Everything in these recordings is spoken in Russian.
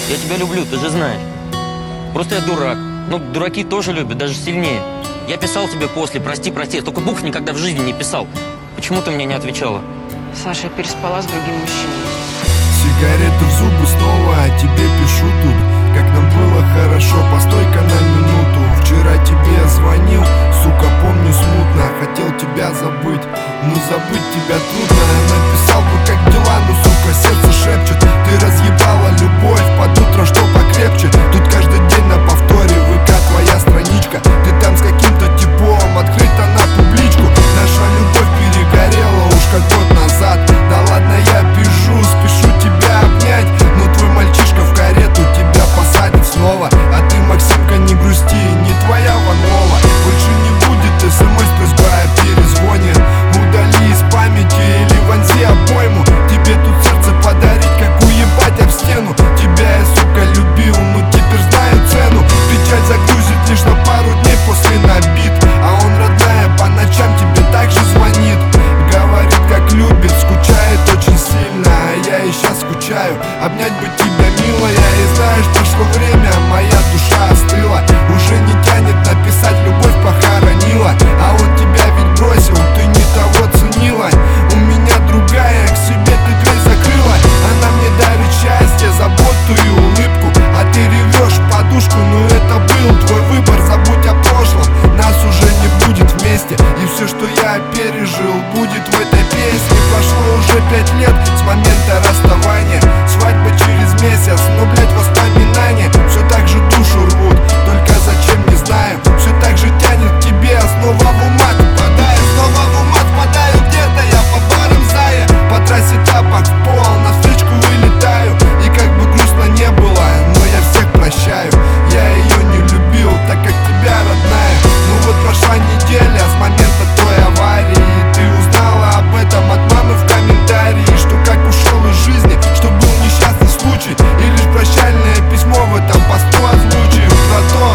Я тебя люблю, ты же знаешь. Просто я дурак. Ну, дураки тоже любят, даже сильнее. Я писал тебе после, прости, прости. Я столько букв никогда в жизни не писал. Почему ты мне не отвечала? Саша, я переспала с другим мужчиной. Сигареты в зубы снова, а тебе пишу тут. Как нам было хорошо, постой-ка на минуту. Вчера тебе звонил, сука, помню смутно. Хотел тебя забыть, но забыть тебя трудно. Написал бы, как дела, но, сука, сердце шепчет. Ты разъебала любовь под утро, что покрепче. Тут каждый день на повторе ВК твоя страничка. Ты там с каким-то типом, открыта на публичку. Наша любовь перегорела уж как год назад. Да ладно, я пишу, спешу тебя обнять. Но твой мальчишка в карету тебя посадит снова. А ты, Максимка, не грусти, не твоя Ванова. Больше не будет смс просьба о перезвоне. Удали из памяти или вонзи обойму. Тебе тут сердце подарить, как уебать об стену. Тебя я, сука, любил, но теперь знаю цену. Печаль загрузит лишь на пару дней после набит. А он, родная, по ночам тебе также звонит. Говорит, как любит, скучает очень сильно. А я и сейчас скучаю, обнять бы тебя, милая. И знаешь, прошло время, моя душа остыла. Уже не тянет написать, любовь похоронила. А он тебя ведь бросил, ты не того ценила. У меня другая, к себе ты дверь закрыла. Она мне дарит счастье, заботу и улыбку. А ты ревешь в подушку, но это был твой выбор. Забудь о прошлом, нас уже не будет вместе. И все, что я пережил, будет в этой песне. Прошло уже 5 лет с момента расставания. Свадьба через месяц, но, блять, воспоминания все так же душу рвут, только зачем, не знаю. Все так же тянет к тебе, а снова в умат впадаю. Снова в умат впадаю, где-то я по барам зая. По трассе тапок в пол, на встречку вылетаю. И как бы грустно не было, но я всех прощаю. Я ее не любил, так как тебя, родная. Ну вот прошла неделя с момента той аварии. И ты узнала об этом от мамы в комментарии. Что как ушел из жизни, что был несчастный случай. И лишь прощальное письмо в этом посту озвучив про то,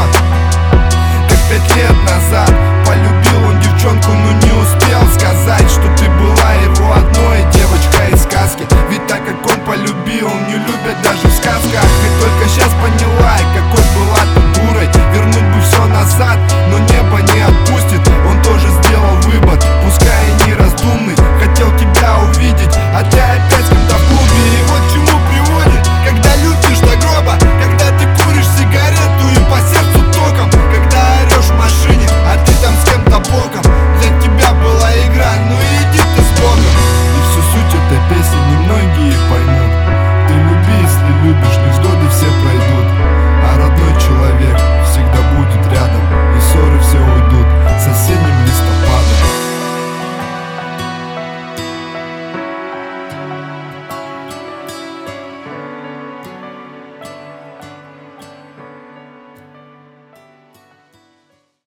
как 5 лет назад полюбил он девчонку, но не успел сказать, что ты была его одной девочкой из сказки. Ведь так как он полюбил, не любят даже в сказках. И только сейчас поняла, какой была ты дурой. Вернуть бы все назад, но небо не отпустит. Он тоже сделал выбор, пускай и нераздумный.